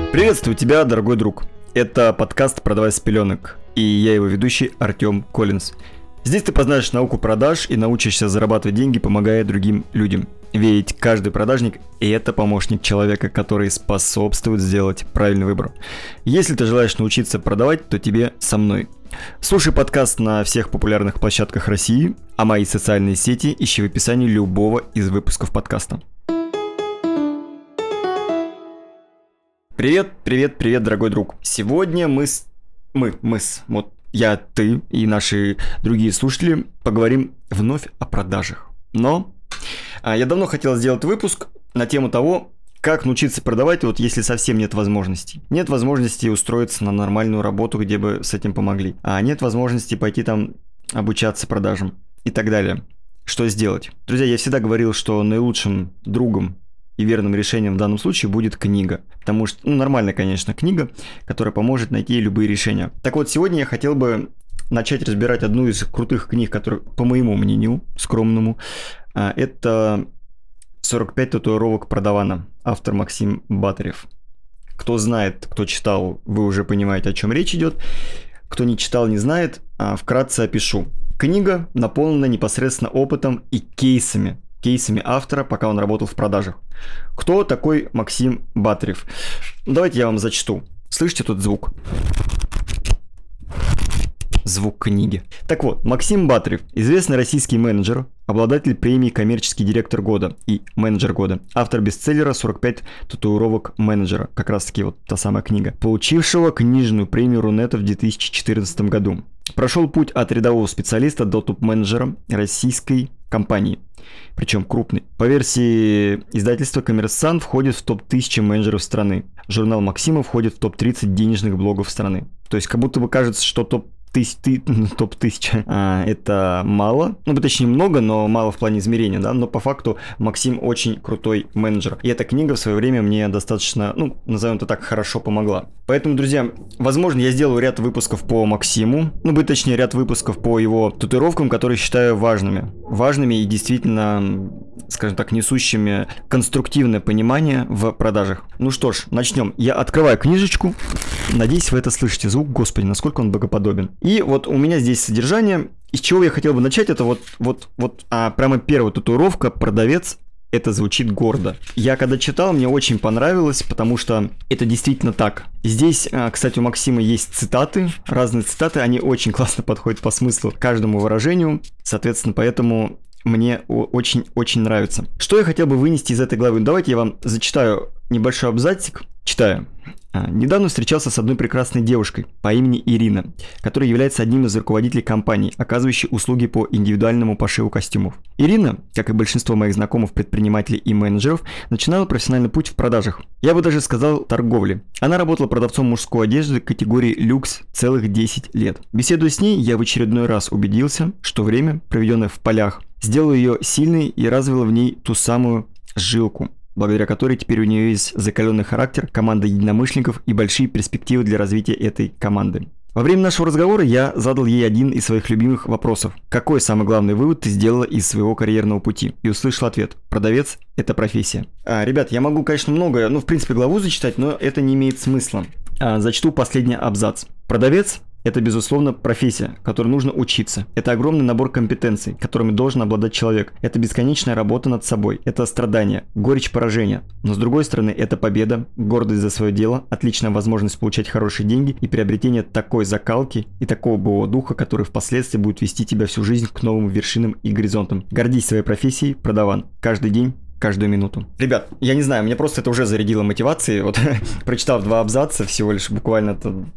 Приветствую тебя, дорогой друг. Это подкаст «Продавай с пеленок», и я его ведущий Артем Коллинз. Здесь ты познаешь науку продаж и научишься зарабатывать деньги, помогая другим людям. Ведь каждый продажник – это помощник человека, который способствует сделать правильный выбор. Если ты желаешь научиться продавать, то тебе со мной. Слушай подкаст на всех популярных площадках России, а мои социальные сети ищи в описании любого из выпусков подкаста. Привет, дорогой друг. Сегодня я, ты и наши другие слушатели поговорим вновь о продажах. Но я давно хотел сделать выпуск на тему того, как научиться продавать, вот если совсем нет возможностей. Нет возможности устроиться на нормальную работу, где бы с этим помогли. А нет возможности пойти там обучаться продажам и так далее. Что сделать? Друзья, я всегда говорил, что наилучшим другом и верным решением в данном случае будет книга. Потому что, нормальная, конечно, книга, которая поможет найти любые решения. Так вот, сегодня я хотел бы начать разбирать одну из крутых книг, которая, по моему мнению, скромному, это «45 татуировок продавана», автор Максим Батарев. Кто знает, кто читал, вы уже понимаете, о чем речь идет. Кто не читал, не знает, вкратце опишу. Книга наполнена непосредственно опытом и кейсами автора, пока он работал в продажах. Кто такой Максим Батарев? Давайте я вам зачту. Слышите тут звук? Звук книги. Так вот, Максим Батарев, известный российский менеджер, обладатель премии «Коммерческий директор года» и «Менеджер года», автор бестселлера «45 татуировок менеджера», как раз таки вот та самая книга, получившего книжную премию Рунета в 2014 году. Прошел путь от рядового специалиста до топ-менеджера российской компании, причем крупный. По версии издательства «Коммерсант» входит в топ-1000 менеджеров страны. Журнал «Максима» входит в топ-30 денежных блогов страны. То есть как будто бы кажется, что топ-1000 это мало, точнее много, но мало в плане измерения, да, но по факту Максим очень крутой менеджер, и эта книга в свое время мне достаточно, назовем это так, хорошо помогла. Поэтому, друзья, возможно, я сделаю ряд выпусков по Максиму, точнее, ряд выпусков по его татуировкам, которые считаю важными и действительно, скажем так, несущими конструктивное понимание в продажах. Ну что ж, начнем. Я открываю книжечку, надеюсь, вы это слышите, звук, господи, насколько он богоподобен. И вот у меня здесь содержание. Из чего я хотел бы начать, это прямо первая татуировка «Продавец». Это звучит гордо. Я когда читал, мне очень понравилось, потому что это действительно так. Здесь, кстати, у Максима есть цитаты, разные цитаты, они очень классно подходят по смыслу к каждому выражению, соответственно, поэтому мне очень нравится. Что я хотел бы вынести из этой главы? Давайте я вам зачитаю небольшой абзацик. Читаю. Недавно встречался с одной прекрасной девушкой по имени Ирина, которая является одним из руководителей компании, оказывающей услуги по индивидуальному пошиву костюмов. Ирина, как и большинство моих знакомых предпринимателей и менеджеров, начинала профессиональный путь в продажах. Я бы даже сказал торговле. Она работала продавцом мужской одежды категории люкс целых 10 лет. Беседуя с ней, я в очередной раз убедился, что время, проведенное в полях, сделало ее сильной и развило в ней ту самую жилку, благодаря которой теперь у нее есть закаленный характер, команда единомышленников и большие перспективы для развития этой команды. Во время нашего разговора я задал ей один из своих любимых вопросов. Какой самый главный вывод ты сделала из своего карьерного пути? И услышал ответ. Продавец – это профессия. Ребят, я могу, конечно, многое, в принципе, главу зачитать, но это не имеет смысла. Зачту последний абзац. Продавец – это, безусловно, профессия, которой нужно учиться. Это огромный набор компетенций, которыми должен обладать человек. Это бесконечная работа над собой. Это страдание, горечь поражения. Но с другой стороны, это победа, гордость за свое дело, отличная возможность получать хорошие деньги и приобретение такой закалки и такого боевого духа, который впоследствии будет вести тебя всю жизнь к новым вершинам и горизонтам. Гордись своей профессией, продаван. Каждый день, каждую минуту. Ребят, я не знаю, мне просто это уже зарядило мотивацией. Вот, прочитав 2 абзаца, всего лишь буквально,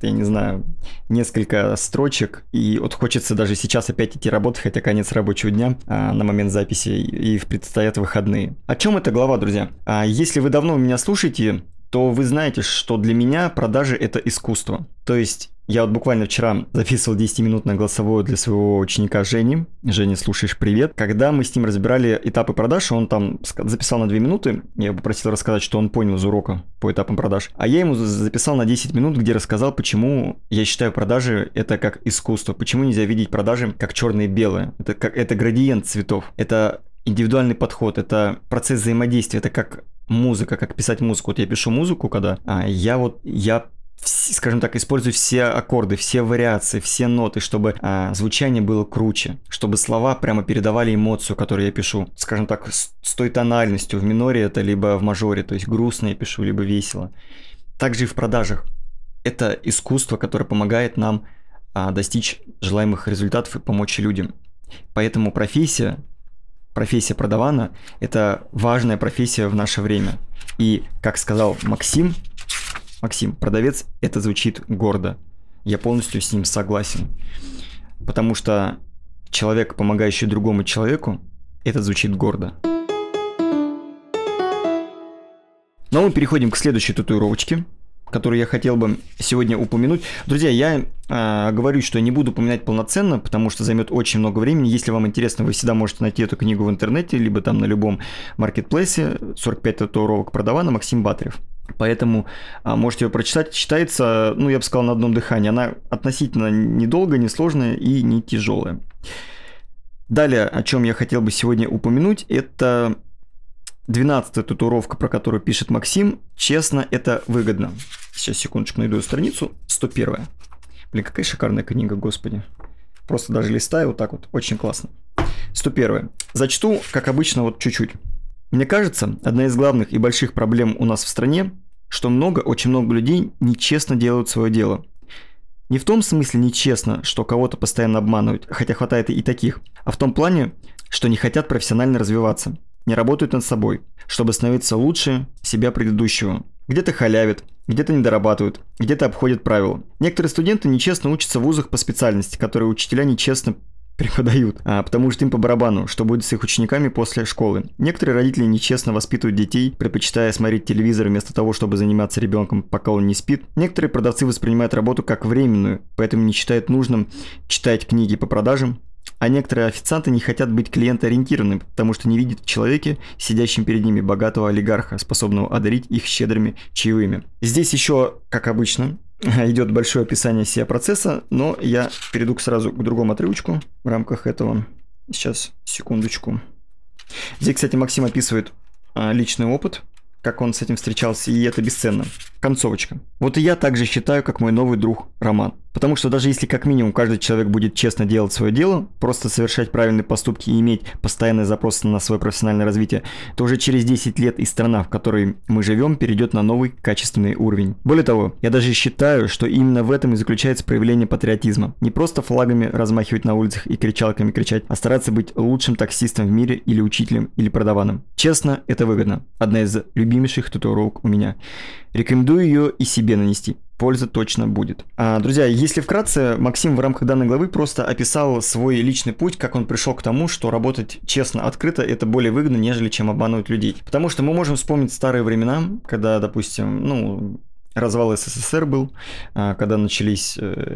несколько строчек, и вот хочется даже сейчас опять идти работать, хотя конец рабочего дня на момент записи, и предстоят выходные. О чем эта глава, друзья? Если вы давно меня слушаете, то вы знаете, что для меня продажи – это искусство. То есть я вот буквально вчера записывал 10-минутное голосовое для своего ученика Жени. Женя, слушаешь, привет. Когда мы с ним разбирали этапы продаж, он там записал на 2 минуты. Я попросил рассказать, что он понял из урока по этапам продаж. А я ему записал на 10 минут, где рассказал, почему я считаю продажи это как искусство. Почему нельзя видеть продажи как черное и белое. Это градиент цветов. Это индивидуальный подход, это процесс взаимодействия, это как музыка, как писать музыку. Вот я пишу музыку, когда я скажем так, использую все аккорды, все вариации, все ноты, чтобы звучание было круче, чтобы слова прямо передавали эмоцию, которую я пишу. Скажем так, с той тональностью, в миноре это либо в мажоре, то есть грустно я пишу, либо весело. Также и в продажах. Это искусство, которое помогает нам достичь желаемых результатов и помочь людям. Поэтому профессия продавана – это важная профессия в наше время. И, как сказал Максим, продавец, это звучит гордо. Я полностью с ним согласен. Потому что человек, помогающий другому человеку, это звучит гордо. Но мы переходим к следующей татуировочке, которую я хотел бы сегодня упомянуть. Друзья, я говорю, что я не буду упоминать полноценно, потому что займет очень много времени. Если вам интересно, вы всегда можете найти эту книгу в интернете, либо там на любом маркетплейсе. 45 татуировок продавана, Максим Батарев. Поэтому можете ее прочитать. Читается, я бы сказал, на одном дыхании. Она относительно недолгая, несложная и не тяжелая. Далее, о чем я хотел бы сегодня упомянуть, это 12-я татуировка, про которую пишет Максим. Честно, это выгодно. Сейчас, секундочку, найду страницу. 101-я. Блин, какая шикарная книга, господи. Просто даже листаю вот так вот. Очень классно. 101-я. Зачту, как обычно, вот чуть-чуть. Мне кажется, одна из главных и больших проблем у нас в стране, что очень много людей нечестно делают свое дело. Не в том смысле нечестно, что кого-то постоянно обманывают, хотя хватает и таких, а в том плане, что не хотят профессионально развиваться, не работают над собой, чтобы становиться лучше себя предыдущего. Где-то халявят, где-то недорабатывают, где-то обходят правила. Некоторые студенты нечестно учатся в вузах по специальности, которые учителя нечестно преподают, потому что им по барабану, что будет с их учениками после школы. Некоторые родители нечестно воспитывают детей, предпочитая смотреть телевизор вместо того, чтобы заниматься ребенком, пока он не спит. Некоторые продавцы воспринимают работу как временную, поэтому не считают нужным читать книги по продажам. А некоторые официанты не хотят быть клиентоориентированными, потому что не видят в человеке, сидящем перед ними, богатого олигарха, способного одарить их щедрыми чаевыми. Здесь еще, как обычно, идет большое описание сия процесса, но я перейду сразу к другому отрывочку в рамках этого. Сейчас, секундочку. Здесь, кстати, Максим описывает личный опыт, как он с этим встречался, и это бесценно. Концовочка. Вот и я также считаю, как мой новый друг Роман. Потому что даже если как минимум каждый человек будет честно делать свое дело, просто совершать правильные поступки и иметь постоянные запросы на свое профессиональное развитие, то уже через 10 лет и страна, в которой мы живем, перейдет на новый качественный уровень. Более того, я даже считаю, что именно в этом и заключается проявление патриотизма. Не просто флагами размахивать на улицах и кричалками кричать, а стараться быть лучшим таксистом в мире или учителем или продаваном. Честно, это выгодно. Одна из любимейших татуировок у меня. Рекомендую ее и себе нанести. Польза точно будет. Друзья, если вкратце, Максим в рамках данной главы просто описал свой личный путь, как он пришел к тому, что работать честно, открыто, это более выгодно, нежели чем обманывать людей. Потому что мы можем вспомнить старые времена, когда, допустим, развал СССР был, когда начались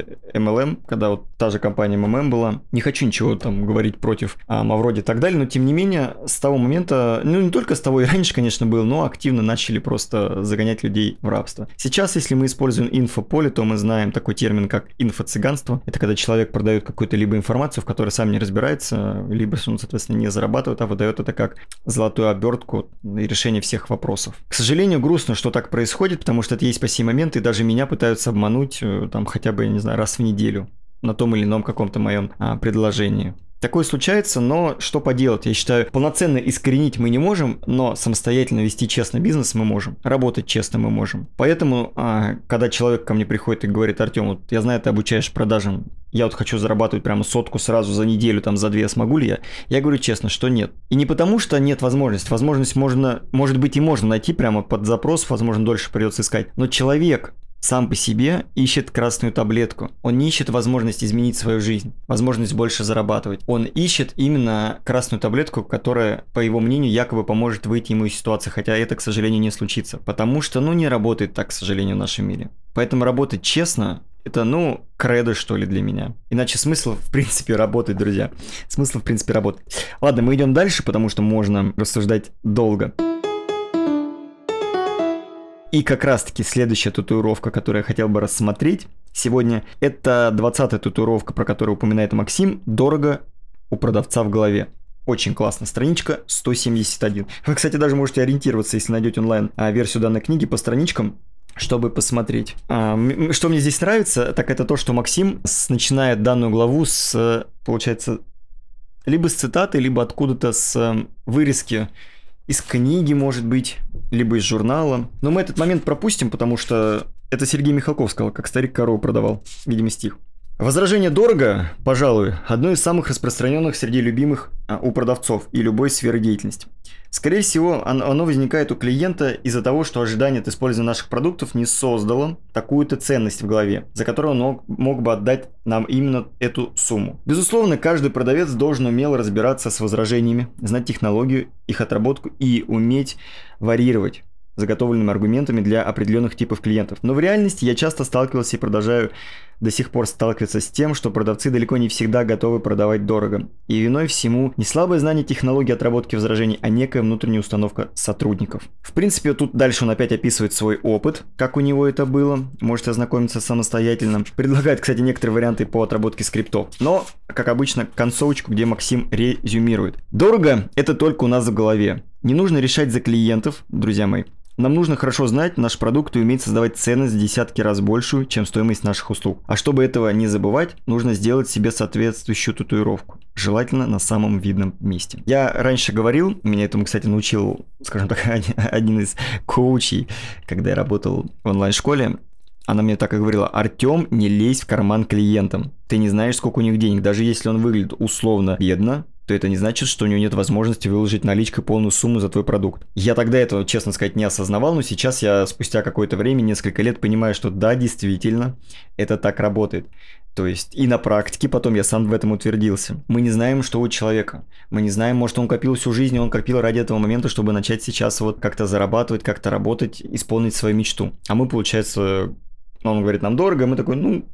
MLM, когда вот та же компания MMM была. Не хочу ничего там говорить против Мавроди и так далее, но тем не менее, с того момента, не только с того и раньше, конечно, был, но активно начали просто загонять людей в рабство. Сейчас, если мы используем инфополе, то мы знаем такой термин, как инфо-цыганство. Это когда человек продает какую-то либо информацию, в которой сам не разбирается, либо, он, соответственно, не зарабатывает, а выдает это как золотую обертку и решение всех вопросов. К сожалению, грустно, что так происходит, потому что это есть по сей момент, и даже меня пытаются обмануть там хотя бы, я не знаю, раз в неделю на том или ином каком-то моем предложении. Такое случается, но что поделать? Я считаю, полноценно искоренить мы не можем, но самостоятельно вести честный бизнес мы можем. Работать честно мы можем. Поэтому, когда человек ко мне приходит и говорит: Артем, вот я знаю, ты обучаешь продажам, я вот хочу зарабатывать прямо 100 сразу за неделю, там за 2, смогу ли я? Я говорю честно, что нет. И не потому, что нет возможности. Возможность может быть и можно найти прямо под запрос, возможно, дольше придется искать. Но человек сам по себе ищет красную таблетку. Он не ищет возможность изменить свою жизнь, возможность больше зарабатывать. Он ищет именно красную таблетку, которая, по его мнению, якобы поможет выйти ему из ситуации, хотя это, к сожалению, не случится. Потому что, не работает так, к сожалению, в нашем мире. Поэтому работать честно – это, кредо, что ли, для меня. Иначе смысл, в принципе, работать, друзья. Смысл, в принципе, работать. Ладно, мы идем дальше, потому что можно рассуждать долго. И как раз-таки следующая татуировка, которую я хотел бы рассмотреть сегодня, это 20-я татуировка, про которую упоминает Максим. Дорого у продавца в голове. Очень классно. Страничка 171. Вы, кстати, даже можете ориентироваться, если найдете онлайн версию данной книги по страничкам, чтобы посмотреть. Что мне здесь нравится, так это то, что Максим начинает данную главу с, получается, либо с цитаты, либо откуда-то с вырезки из книги, может быть, либо из журнала. Но мы этот момент пропустим, потому что это Сергей Михалков сказал, как старик корову продавал. Видимо, стих. Возражение дорого, пожалуй, одно из самых распространенных среди любимых у продавцов и любой сферы деятельности. Скорее всего, оно возникает у клиента из-за того, что ожидание от использования наших продуктов не создало такую-то ценность в голове, за которую он мог бы отдать нам именно эту сумму. Безусловно, каждый продавец должен умело разбираться с возражениями, знать технологию, их отработку и уметь варьировать заготовленными аргументами для определенных типов клиентов. Но в реальности я часто сталкивался и продолжаю до сих пор сталкиваться с тем, что продавцы далеко не всегда готовы продавать дорого. И виной всему не слабое знание технологии отработки возражений, а некая внутренняя установка сотрудников. В принципе, тут дальше он опять описывает свой опыт, как у него это было. Можете ознакомиться самостоятельно. Предлагает, кстати, некоторые варианты по отработке скриптов. Но, как обычно, концовочку, где Максим резюмирует. Дорого – это только у нас в голове. Не нужно решать за клиентов, друзья мои. Нам нужно хорошо знать наш продукт и уметь создавать ценность в десятки раз большую, чем стоимость наших услуг. А чтобы этого не забывать, нужно сделать себе соответствующую татуировку. Желательно на самом видном месте. Я раньше говорил, меня этому, кстати, научил, скажем так, один из коучей, когда я работал в онлайн-школе. Она мне так и говорила: Артём, не лезь в карман клиентам. Ты не знаешь, сколько у них денег. Даже если он выглядит условно бедно, то это не значит, что у него нет возможности выложить наличкой полную сумму за твой продукт. Я тогда этого, честно сказать, не осознавал, но сейчас я спустя какое-то время, несколько лет, понимаю, что да, действительно, это так работает. То есть и на практике потом я сам в этом утвердился. Мы не знаем, что у человека. Мы не знаем, может, он копил всю жизнь, и он копил ради этого момента, чтобы начать сейчас вот как-то зарабатывать, как-то работать, исполнить свою мечту. А мы, получается, он говорит, нам дорого, а мы такой,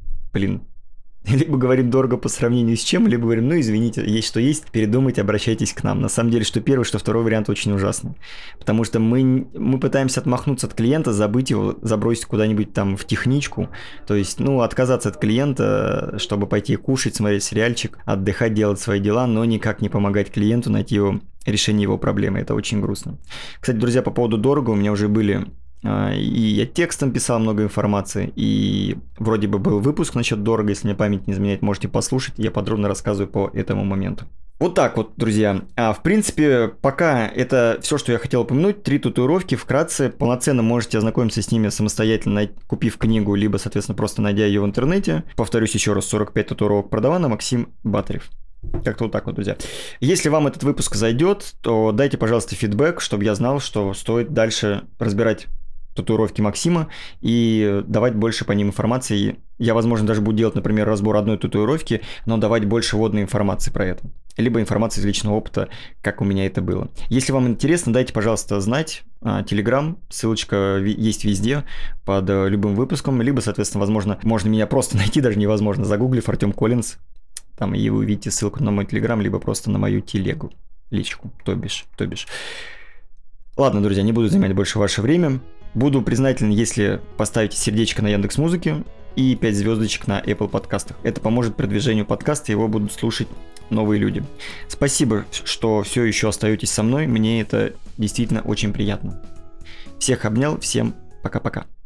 либо говорим дорого по сравнению с чем, либо говорим, извините, есть что есть, передумайте, обращайтесь к нам. На самом деле, что первый, что второй вариант очень ужасный. Потому что мы пытаемся отмахнуться от клиента, забыть его, забросить куда-нибудь там в техничку. То есть, отказаться от клиента, чтобы пойти кушать, смотреть сериальчик, отдыхать, делать свои дела, но никак не помогать клиенту найти решение его проблемы. Это очень грустно. Кстати, друзья, по поводу дорого, у меня уже были... И я текстом писал много информации, и вроде бы был выпуск насчет дорого, если мне память не изменяет, можете послушать, я подробно рассказываю по этому моменту. Вот так вот, друзья. В принципе, пока это все, что я хотел упомянуть. 3 татуировки, вкратце, полноценно можете ознакомиться с ними самостоятельно, купив книгу, либо, соответственно, просто найдя ее в интернете. Повторюсь еще раз, 45 татуировок продавана, Максим Батарев. Как-то вот так вот, друзья. Если вам этот выпуск зайдет, то дайте, пожалуйста, фидбэк, чтобы я знал, что стоит дальше разбирать татуировки Максима и давать больше по ним информации. Я, возможно, даже буду делать, например, разбор одной татуировки, но давать больше вводной информации про это. Либо информации из личного опыта, как у меня это было. Если вам интересно, дайте, пожалуйста, знать. Телеграм, ссылочка есть везде под любым выпуском. Либо, соответственно, возможно, можно меня просто найти, даже невозможно, загуглив Артём Коллинз. Там и вы увидите ссылку на мой телеграм, либо просто на мою телегу, личку, то бишь. Ладно, друзья, не буду занимать больше ваше время. Буду признателен, если поставите сердечко на Яндекс.Музыке и 5 звездочек на Apple подкастах. Это поможет продвижению подкаста, его будут слушать новые люди. Спасибо, что все еще остаетесь со мной, мне это действительно очень приятно. Всех обнял, всем пока-пока.